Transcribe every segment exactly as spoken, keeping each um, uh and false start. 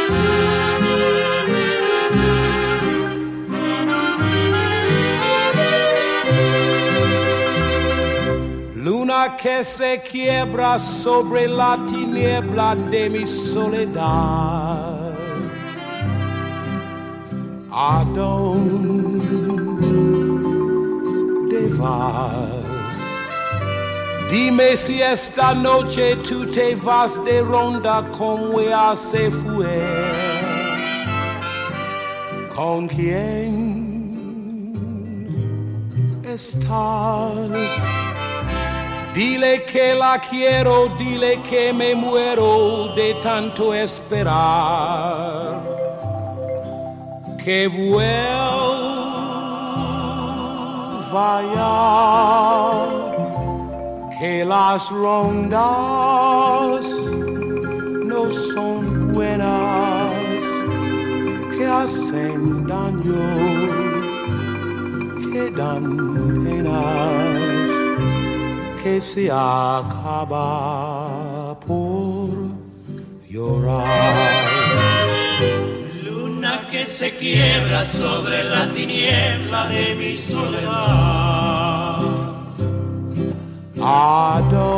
Luna que se quiebra sobre la tiniebla de mi soledad. ¿Adónde vas? Dime si esta noche tú te vas de ronda como ella se fue. ¿Con quién estás? Dile que la quiero, dile que me muero de tanto esperar. Que vuelva ya, que las rondas no son buenas, que hacen daño, que dan penas, que se acaba por llorar. Luna que se quiebra sobre la tiniebla de mi soledad. ¿A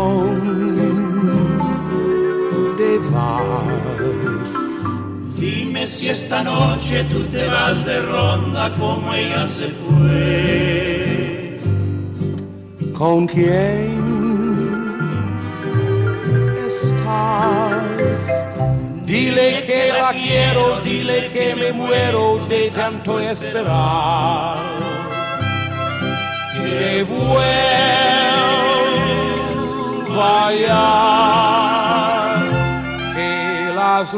dónde vas? Dime si esta noche tú te vas de ronda como ella se fue. ¿Con quién estás? Dile que la quiero, dile que me muero de tanto esperar. Que vuelva ya, que las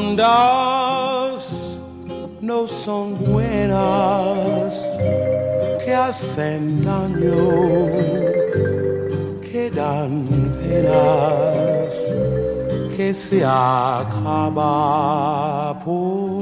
rondas no son buenas, que hacen daño, que dan penas, que se acaba por